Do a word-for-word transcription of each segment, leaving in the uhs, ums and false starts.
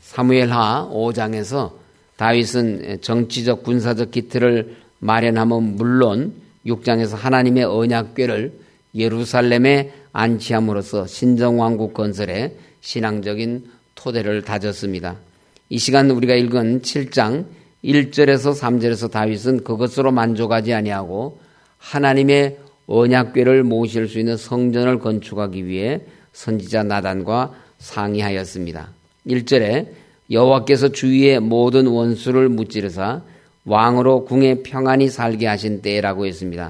사무엘하 오 장에서 다윗은 정치적 군사적 기틀을 마련하면 물론 육 장에서 하나님의 언약궤를 예루살렘에 안치함으로써 신정왕국 건설에 신앙적인 토대를 다졌습니다. 이 시간 우리가 읽은 칠 장 일 절에서 삼 절에서 다윗은 그것으로 만족하지 아니하고 하나님의 언약궤를 모실 수 있는 성전을 건축하기 위해 선지자 나단과 상의하였습니다. 일 절에 여호와께서 주위의 모든 원수를 무찌르사 왕으로 궁에 평안히 살게 하신 때라고 했습니다.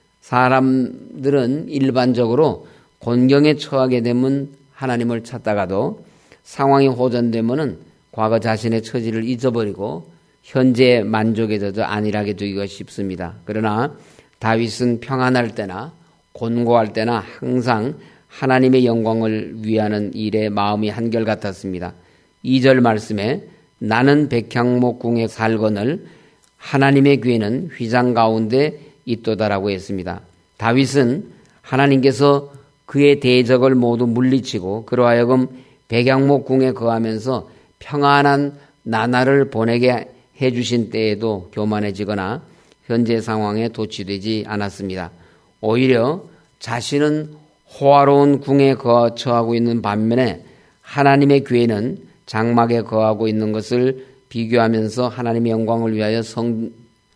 사람들은 일반적으로 곤경에 처하게 되면 하나님을 찾다가도 상황이 호전되면은 과거 자신의 처지를 잊어버리고 현재 만족에 젖어 안일하게 되기가 쉽습니다. 그러나 다윗은 평안할 때나 곤고할 때나 항상 하나님의 영광을 위하는 일에 마음이 한결같았습니다. 이 절 말씀에 나는 백향목 궁에 살거늘 하나님의 궤는 휘장 가운데 있도다라고 했습니다. 다윗은 하나님께서 그의 대적을 모두 물리치고 그로 하여금 백향목 궁에 거하면서 평안한 나날을 보내게 해주신 때에도 교만해지거나 현재 상황에 도취되지 않았습니다. 오히려 자신은 호화로운 궁에 거처하고 있는 반면에 하나님의 궤는 장막에 거하고 있는 것을 비교하면서 하나님의 영광을 위하여 성,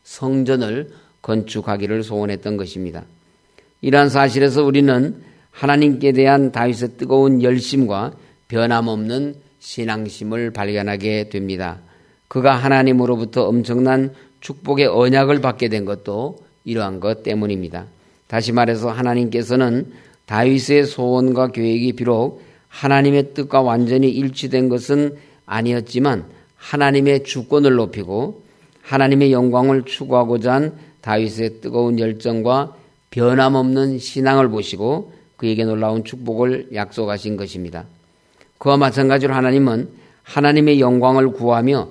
성전을 건축하기를 소원했던 것입니다. 이러한 사실에서 우리는 하나님께 대한 다윗의 뜨거운 열심과 변함없는 신앙심을 발견하게 됩니다. 그가 하나님으로부터 엄청난 축복의 언약을 받게 된 것도 이러한 것 때문입니다. 다시 말해서 하나님께서는 다윗의 소원과 계획이 비록 하나님의 뜻과 완전히 일치된 것은 아니었지만 하나님의 주권을 높이고 하나님의 영광을 추구하고자 한 다윗의 뜨거운 열정과 변함없는 신앙을 보시고 그에게 놀라운 축복을 약속하신 것입니다. 그와 마찬가지로 하나님은 하나님의 영광을 구하며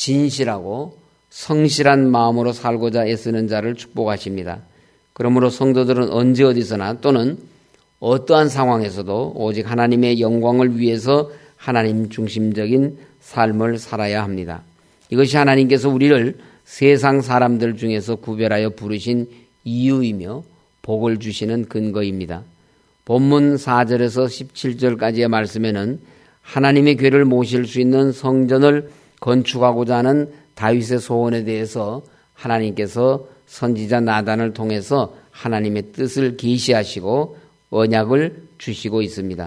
진실하고 성실한 마음으로 살고자 애쓰는 자를 축복하십니다. 그러므로 성도들은 언제 어디서나 또는 어떠한 상황에서도 오직 하나님의 영광을 위해서 하나님 중심적인 삶을 살아야 합니다. 이것이 하나님께서 우리를 세상 사람들 중에서 구별하여 부르신 이유이며 복을 주시는 근거입니다. 본문 사 절에서 십칠 절까지의 말씀에는 하나님의 궤를 모실 수 있는 성전을 건축하고자 하는 다윗의 소원에 대해서 하나님께서 선지자 나단을 통해서 하나님의 뜻을 계시하시고 언약을 주시고 있습니다.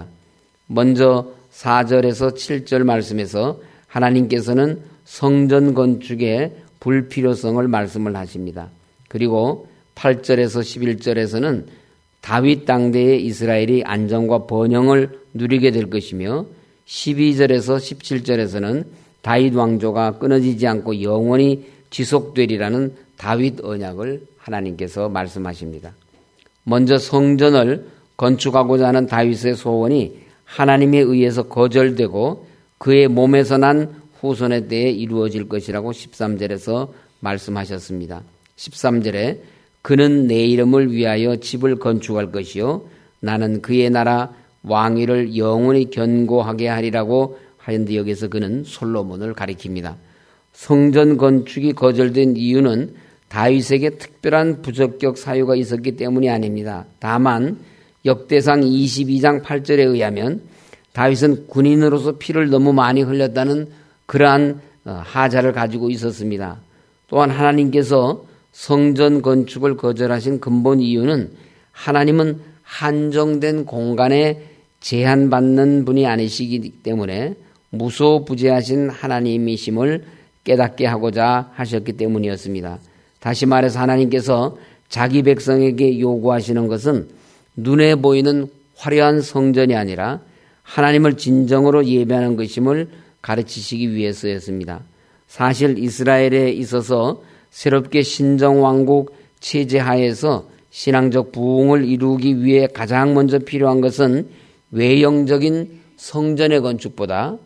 먼저 사 절에서 칠 절 말씀에서 하나님께서는 성전 건축의 불필요성을 말씀을 하십니다. 그리고 팔 절에서 십일 절에서는 다윗 당대의 이스라엘이 안정과 번영을 누리게 될 것이며 십이 절에서 십칠 절에서는 다윗 왕조가 끊어지지 않고 영원히 지속되리라는 다윗 언약을 하나님께서 말씀하십니다. 먼저 성전을 건축하고자 하는 다윗의 소원이 하나님에 의해서 거절되고 그의 몸에서 난 후손에 대해 이루어질 것이라고 십삼 절에서 말씀하셨습니다. 십삼 절에 그는 내 이름을 위하여 집을 건축할 것이요 나는 그의 나라 왕위를 영원히 견고하게 하리라고 하였는데 여기서 그는 솔로몬을 가리킵니다. 성전 건축이 거절된 이유는 다윗에게 특별한 부적격 사유가 있었기 때문이 아닙니다. 다만 역대상 이십이 장 팔 절에 의하면 다윗은 군인으로서 피를 너무 많이 흘렸다는 그러한 하자를 가지고 있었습니다. 또한 하나님께서 성전 건축을 거절하신 근본 이유는 하나님은 한정된 공간에 제한받는 분이 아니시기 때문에 무소부재하신 하나님이심을 깨닫게 하고자 하셨기 때문이었습니다. 다시 말해서 하나님께서 자기 백성에게 요구하시는 것은 눈에 보이는 화려한 성전이 아니라 하나님을 진정으로 예배하는 것임을 가르치시기 위해서였습니다. 사실 이스라엘에 있어서 새롭게 신정왕국 체제 하에서 신앙적 부흥을 이루기 위해 가장 먼저 필요한 것은 외형적인 성전의 건축보다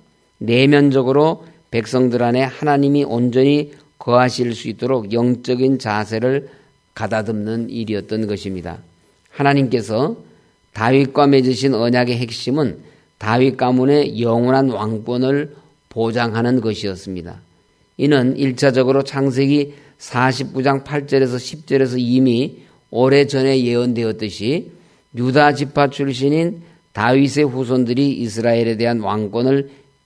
내면적으로 백성들 안에 하나님이 온전히 거하실 수 있도록 영적인 자세를 가다듬는 일이었던 것입니다. 하나님께서 다윗과 맺으신 언약의 핵심은 다윗 가문의 영원한 왕권을 보장하는 것이었습니다. 이는 일차적으로 창세기 사십구 장 팔 절에서 십 절에서 이미 오래전에 예언되었듯이 유다 지파 출신인 다윗의 후손들이 이스라엘에 대한 왕권을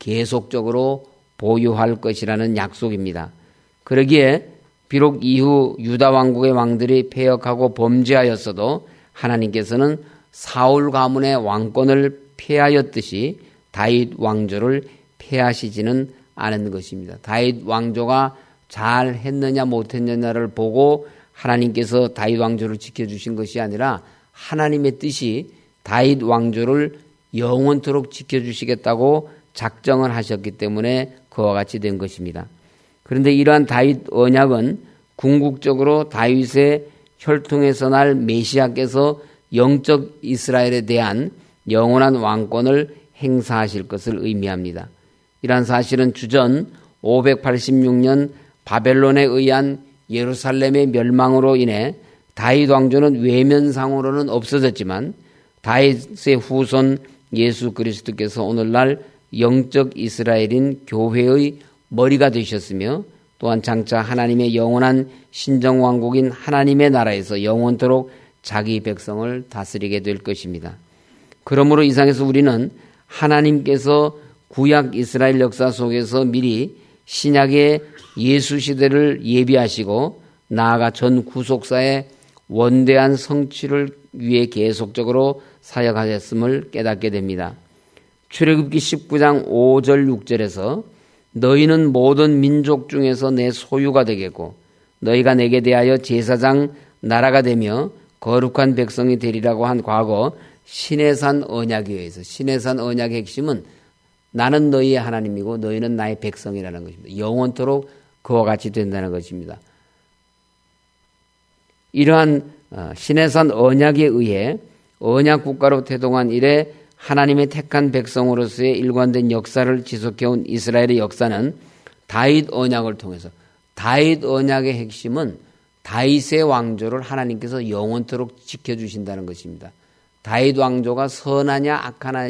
계속적으로 보유할 것이라는 약속입니다. 그러기에 비록 이후 유다 왕국의 왕들이 패역하고 범죄하였어도 하나님께서는 사울 가문의 왕권을 폐하였듯이 다윗 왕조를 폐하시지는 않은 것입니다. 다윗 왕조가 잘 했느냐 못했느냐를 보고 하나님께서 다윗 왕조를 지켜주신 것이 아니라 하나님의 뜻이 다윗 왕조를 영원토록 지켜주시겠다고 작정을 하셨기 때문에 그와 같이 된 것입니다. 그런데 이러한 다윗 언약은 궁극적으로 다윗의 혈통에서 날 메시아께서 영적 이스라엘에 대한 영원한 왕권을 행사하실 것을 의미합니다. 이러한 사실은 주전 오백팔십육 년 바벨론에 의한 예루살렘의 멸망으로 인해 다윗 왕조는 외면상으로는 없어졌지만 다윗의 후손 예수 그리스도께서 오늘날 영적 이스라엘인 교회의 머리가 되셨으며 또한 장차 하나님의 영원한 신정왕국인 하나님의 나라에서 영원토록 자기 백성을 다스리게 될 것입니다. 그러므로 이상에서 우리는 하나님께서 구약 이스라엘 역사 속에서 미리 신약의 예수 시대를 예비하시고 나아가 전 구속사의 원대한 성취를 위해 계속적으로 사역하셨음을 깨닫게 됩니다. 출애굽기 십구 장 오 절 육 절에서 너희는 모든 민족 중에서 내 소유가 되겠고 너희가 내게 대하여 제사장 나라가 되며 거룩한 백성이 되리라고 한 과거 시내산 언약에 의해서 시내산 언약의 핵심은 나는 너희의 하나님이고 너희는 나의 백성이라는 것입니다. 영원토록 그와 같이 된다는 것입니다. 이러한 시내산 언약에 의해 언약 국가로 태동한 이래 하나님의 택한 백성으로서의 일관된 역사를 지속해온 이스라엘의 역사는 다윗 언약을 통해서 다윗 언약의 핵심은 다윗의 왕조를 하나님께서 영원토록 지켜주신다는 것입니다. 다윗 왕조가 선하냐 악하냐,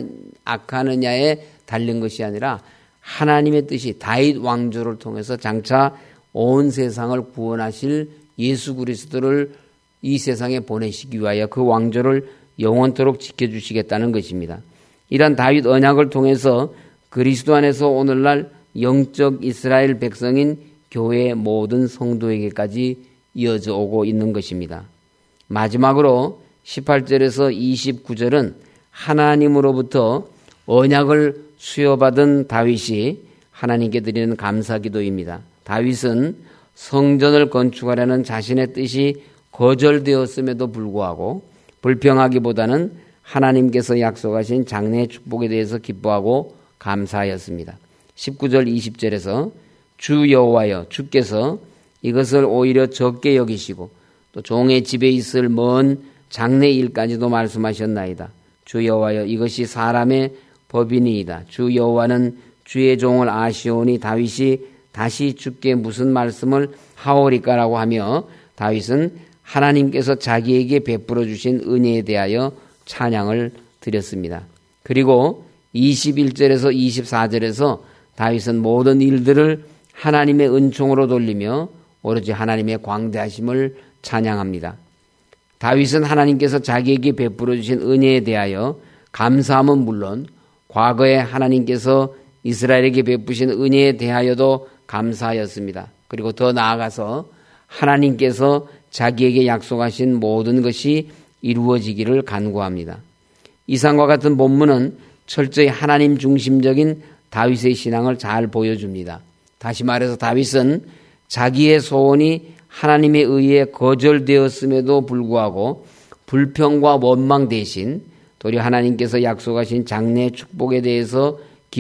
악하느냐에 달린 것이 아니라 하나님의 뜻이 다윗 왕조를 통해서 장차 온 세상을 구원하실 예수 그리스도를 이 세상에 보내시기 위하여 그 왕조를 영원토록 지켜주시겠다는 것입니다. 이러한 다윗 언약을 통해서 그리스도 안에서 오늘날 영적 이스라엘 백성인 교회의 모든 성도에게까지 이어져 오고 있는 것입니다. 마지막으로 십팔 절에서 이십구 절은 하나님으로부터 언약을 수여받은 다윗이 하나님께 드리는 감사기도입니다. 다윗은 성전을 건축하려는 자신의 뜻이 거절되었음에도 불구하고 불평하기보다는 하나님께서 약속하신 장래의 축복에 대해서 기뻐하고 감사하였습니다. 십구 절 이십 절에서 주 여호와여 주께서 이것을 오히려 적게 여기시고 또 종의 집에 있을 먼 장래 일까지도 말씀하셨나이다. 주 여호와여 이것이 사람의 법이니이다. 주 여호와는 주의 종을 아시오니 다윗이 다시 주께 무슨 말씀을 하오리까라고 하며 다윗은 하나님께서 자기에게 베풀어 주신 은혜에 대하여 찬양을 드렸습니다. 그리고 이십일 절에서 이십사 절에서 다윗은 모든 일들을 하나님의 은총으로 돌리며 오로지 하나님의 광대하심을 찬양합니다. 다윗은 하나님께서 자기에게 베풀어 주신 은혜에 대하여 감사함은 물론 과거에 하나님께서 이스라엘에게 베푸신 은혜에 대하여도 감사하였습니다. 그리고 더 나아가서 하나님께서 자기에게 약속하신 모든 것이 이루어지기를 간구합니다. 이상과 같은 본문은 철저히 하나님 중심적인 다윗의 신앙을 잘 보여줍니다. 다시 말해서 다윗은 자기의 소원이 하나님에 의해 거절되었음에도 불구하고 불평과 원망 대신 도리어 하나님께서 약속하신 장래의 축복에 대해서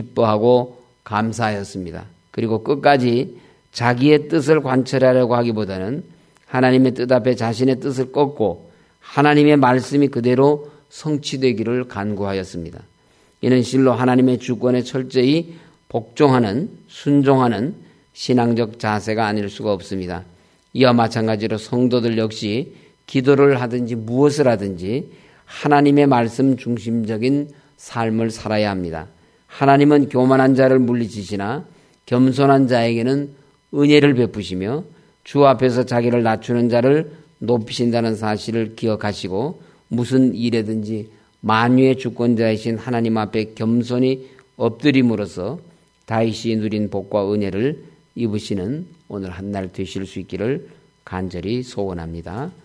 기뻐하고 감사하였습니다. 그리고 끝까지 자기의 뜻을 관철하려고 하기보다는 하나님의 뜻 앞에 자신의 뜻을 꺾고 하나님의 말씀이 그대로 성취되기를 간구하였습니다. 이는 실로 하나님의 주권에 철저히 복종하는 순종하는 신앙적 자세가 아닐 수가 없습니다. 이와 마찬가지로 성도들 역시 기도를 하든지 무엇을 하든지 하나님의 말씀 중심적인 삶을 살아야 합니다. 하나님은 교만한 자를 물리치시나 겸손한 자에게는 은혜를 베푸시며 주 앞에서 자기를 낮추는 자를 높이신다는 사실을 기억하시고 무슨 일에든지 만유의 주권자이신 하나님 앞에 겸손히 엎드림으로써 다윗이 누린 복과 은혜를 입으시는 오늘 한 날 되실 수 있기를 간절히 소원합니다.